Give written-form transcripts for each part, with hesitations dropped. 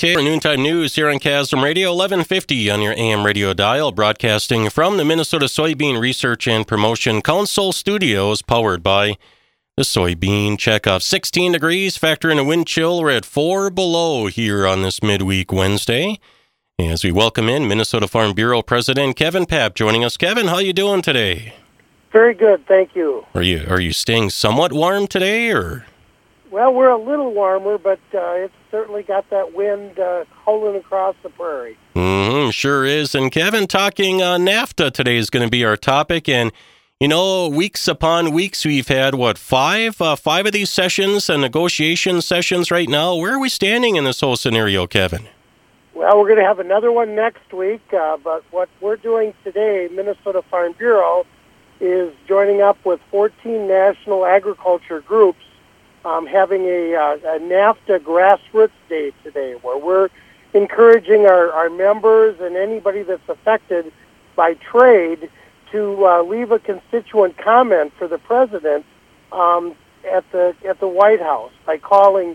Okay, our noontime news here on Chasm Radio, 1150 on your AM radio dial, broadcasting from the Minnesota Soybean Research and Promotion Council studios, powered by the Soybean Checkoff. 16 degrees, factor in a wind chill. We're at 4 below here on this midweek Wednesday. As we welcome in Minnesota Farm Bureau President Kevin Papp joining us. Kevin, how you doing today? Very good, thank you. Are you staying somewhat warm today, or? Well, we're a little warmer, but it's certainly got that wind howling across the prairie. Sure is. And Kevin, talking NAFTA today is going to be our topic. And, you know, weeks upon weeks, we've had, five of these sessions and negotiation sessions right now. Where are we standing in this whole scenario, Kevin? Well, we're going to have another one next week, but what we're doing today, Minnesota Farm Bureau, is joining up with 14 national agriculture groups, having a NAFTA grassroots day today, where we're encouraging our members and anybody that's affected by trade to leave a constituent comment for the president at the White House by calling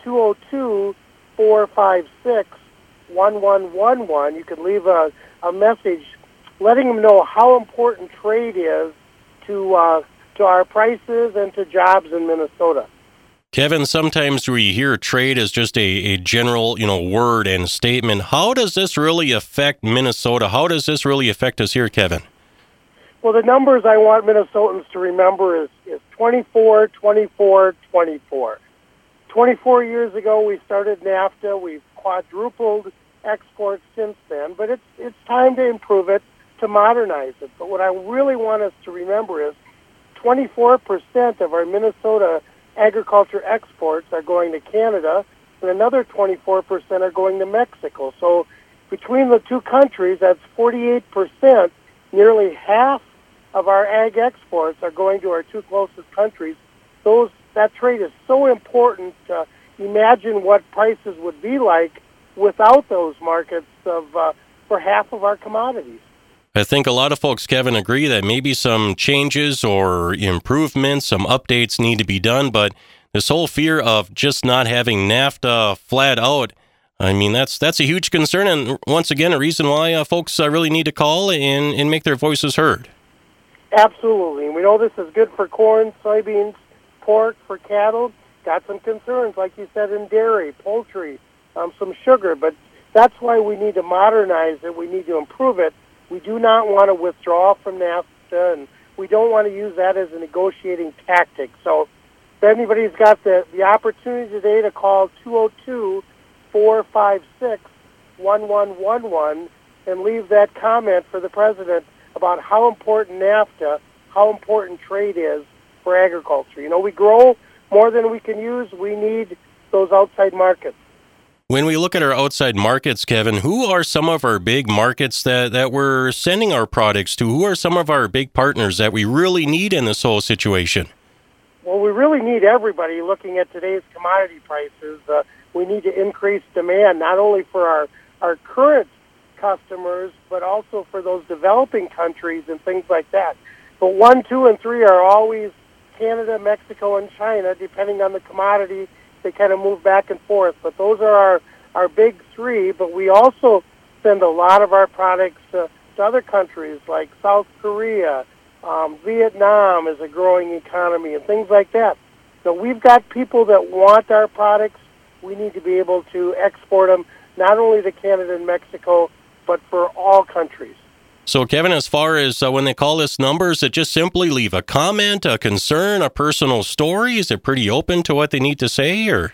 202-456-1111. You can leave a message letting them know how important trade is to our prices and to jobs in Minnesota. Kevin, sometimes we hear trade as just a general, word and statement. How does this really affect Minnesota? How does this really affect us here, Kevin? Well, the numbers I want Minnesotans to remember is 24, 24, 24. 24 years ago, we started NAFTA. We've quadrupled exports since then, but it's time to improve it, to modernize it. But what I really want us to remember is 24% of our Minnesota agriculture exports are going to Canada, and another 24% are going to Mexico. So between the two countries, that's 48%. Nearly half of our ag exports are going to our two closest countries. That trade is so important. Imagine what prices would be like without those markets for half of our commodities. I think a lot of folks, Kevin, agree that maybe some changes or improvements, some updates need to be done, but this whole fear of just not having NAFTA flat out, I mean, that's a huge concern, and once again, a reason why folks really need to call and make their voices heard. Absolutely. We know this is good for corn, soybeans, pork, for cattle. Got some concerns, like you said, in dairy, poultry, some sugar, but that's why we need to modernize it. We need to improve it. We do not want to withdraw from NAFTA, and we don't want to use that as a negotiating tactic. So if anybody's got the opportunity today to call 202-456-1111 and leave that comment for the president about how important NAFTA, how important trade is for agriculture. We grow more than we can use. We need those outside markets. When we look at our outside markets, Kevin, who are some of our big markets that we're sending our products to? Who are some of our big partners that we really need in this whole situation? Well, we really need everybody. Looking at today's commodity prices, we need to increase demand, not only for our current customers, but also for those developing countries and things like that. But 1, 2, and 3 are always Canada, Mexico, and China, depending on the commodity. They kind of move back and forth, but those are our big three. But we also send a lot of our products to other countries like South Korea, Vietnam is a growing economy, and things like that. So we've got people that want our products. We need to be able to export them not only to Canada and Mexico, but for all countries. So, Kevin, as far as when they call this number, is it just simply leave a comment, a concern, a personal story? Is it pretty open to what they need to say, or?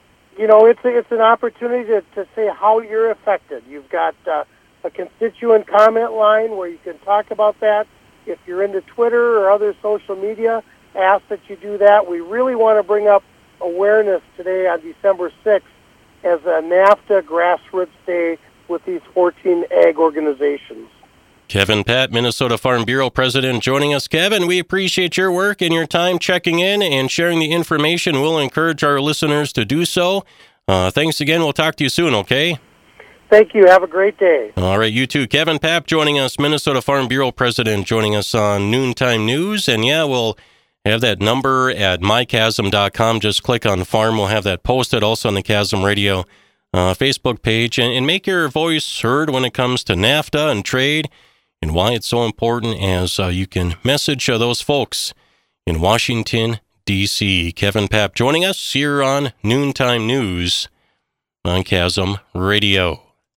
It's an opportunity to say how you're affected. You've got a constituent comment line where you can talk about that. If you're into Twitter or other social media, ask that you do that. We really want to bring up awareness today on December 6th as a NAFTA Grassroots Day with these 14 ag organizations. Kevin Papp, Minnesota Farm Bureau President, joining us. Kevin, we appreciate your work and your time checking in and sharing the information. We'll encourage our listeners to do so. Thanks again. We'll talk to you soon, okay? Thank you. Have a great day. All right, you too. Kevin Papp joining us, Minnesota Farm Bureau President, joining us on Noontime News. And yeah, we'll have that number at mychasm.com. Just click on farm. We'll have that posted also on the Chasm Radio Facebook page and make your voice heard when it comes to NAFTA and trade and why it's so important, as you can message those folks in Washington, D.C. Kevin Papp joining us here on Noontime News on Chasm Radio.